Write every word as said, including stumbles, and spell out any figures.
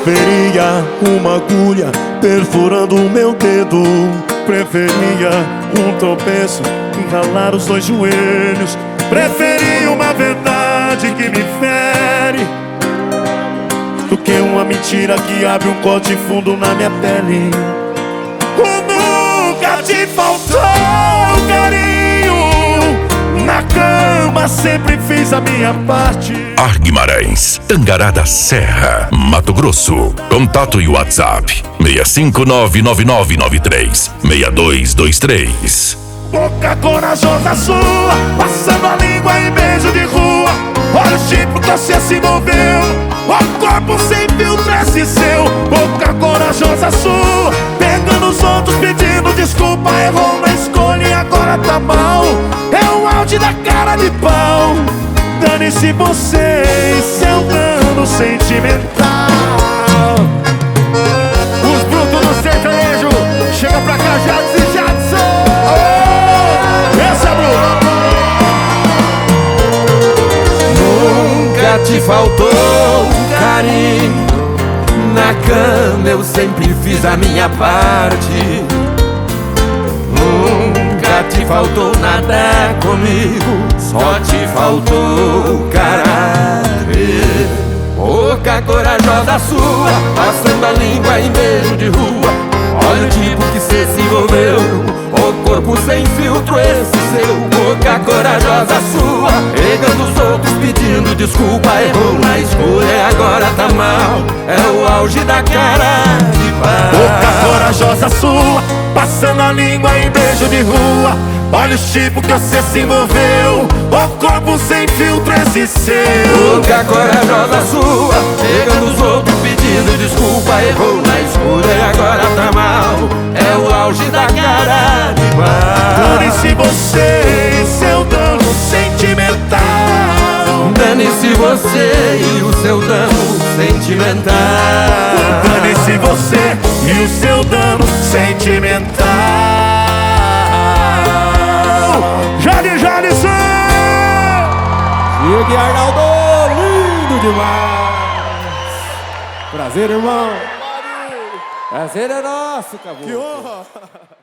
Preferia uma agulha perfurando o meu dedo. Preferia um tropeço enralar os dois joelhos. Preferia uma verdade que me fere do que uma mentira que abre um corte fundo na minha pele. Nunca te faltou carinho, na cama sempre fiz a minha parte. Ar Guimarães, Tangará da Serra, Mato Grosso. Contato e WhatsApp seis cinco nove nove nove nove três seis dois dois três. Boca corajosa sua, passando a língua em beijo de rua. Olha o tipo que você se envolveu, o corpo sem filtro esse seu. Boca corajosa sua, pegando os outros pedindo desculpa. Errou na escolha e agora tá mal. É o auge da cara de pau. Dane-se você e seu dano sentimental. Os brutos do sertanejo, chega pra cá, Jadson e Jadson. Essa é Bruno. Nunca te faltou carinho, na cama eu sempre fiz a minha parte. Nunca te faltou nada comigo, só te faltou caráter. Boca corajosa sua, passando a língua em beijo de rua. Olha o tipo que cê se envolveu, o corpo sem filtro esse seu. Boca corajosa sua, pegando os outros pedindo desculpa. Errou na escolha e agora tá mal. É o auge da cara de pau. Boca corajosa sua, passando a língua em beijo de rua. Olha o tipo que você se envolveu, o corpo sem filtro esse seu. Boca corajosa sua, pegando os outros pedindo desculpa. Errou na escolha e agora tá mal. É o auge da cara de pau. Dane-se você e seu dano sentimental. Dane-se você e o seu dano sentimental. Dane-se você e o seu dano sentimental. Jade Jadson! Diego e Arnaldo, lindo demais. Prazer, irmão. Prazer é nosso, Cabo. Que honra!